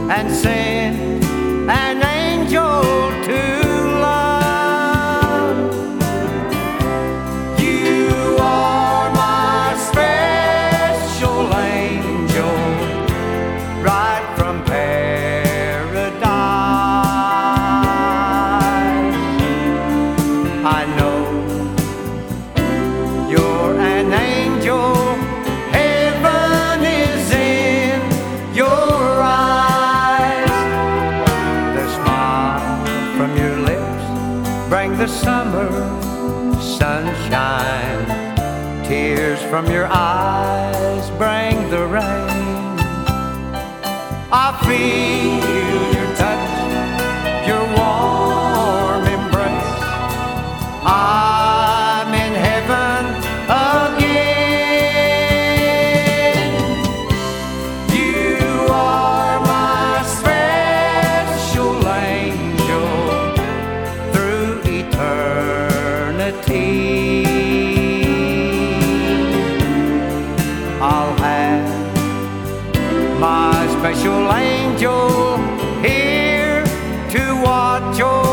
and send an angel to love. You are my special angel, right from paradise. I know you're an angel. Heaven is in your eyes. The smile from your lips bring the summer sunshine. Tears from your eyes bring the rain. I feel your touch, your warm embrace. I'm in heaven again. You are my special angel through eternity. I'll have my special angel here to watch over